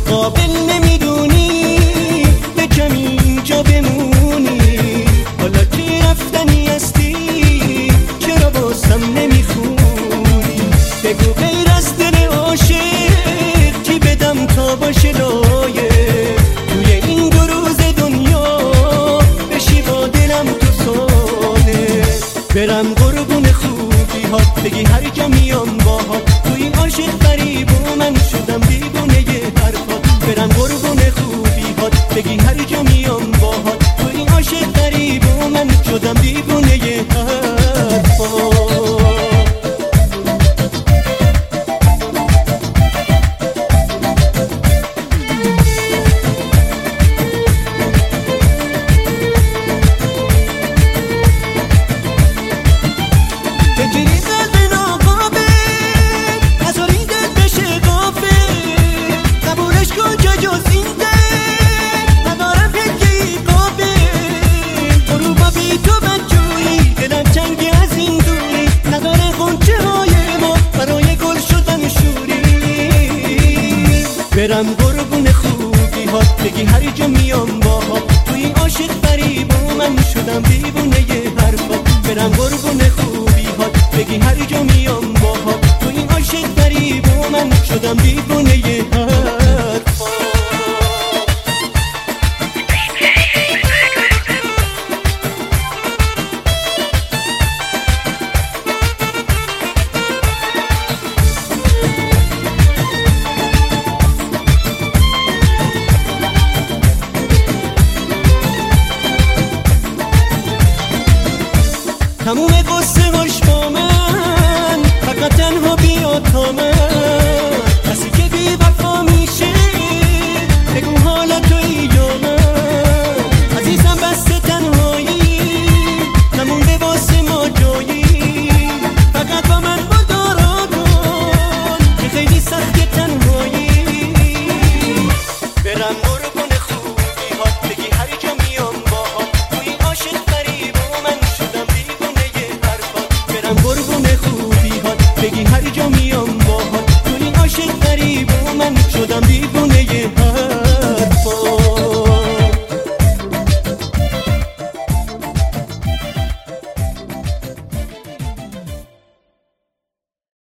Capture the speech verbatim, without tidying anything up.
قابل نمیدونی به کمی اینجا بمونی، حالا که رفتنی هستی چرا بازم نمیخونی؟ بگو غیر از دل عاشق چی بدم تا باشه لایه توی این دو روز دنیا بشی با دلم تو ساله. برم قربون خوبی هات بگی هر جا میام باهات، توی این عاشق غریب و من شدم دیوونه ی حرفات. برم قربون خوبی هات بگی هر جا میام باهات، توی این عاشق غریب و من شدم دیوونه ی حرفات. برم قربون خوبی هات بگی هر جا میام باهات، توی این عاشق غریب و من شدم دیوونه ی حرفات. برم قربون خوبی هات بگی هر جا میام باهات، توی این عاشق غریب و من شدم دیوونه ی حرفات. تموم قصه هاش با من، فقط تنها بیا تا من. کسی که بی وفا میشه بگو حالا توی یا من. عزیزم بسته تنهایی نمونده واسه ما جایی، فقط با من مدارا کن که خیلی سخت تنهایی. برم قربون خوبی هات بگی هر جا میام باهات، توی عاشق غریب و من شدم دیوونه ی حرفات. برم قربون خوبی هات بگی هر جا میام باهات، توی عاشق غریب و من شدم دیوونه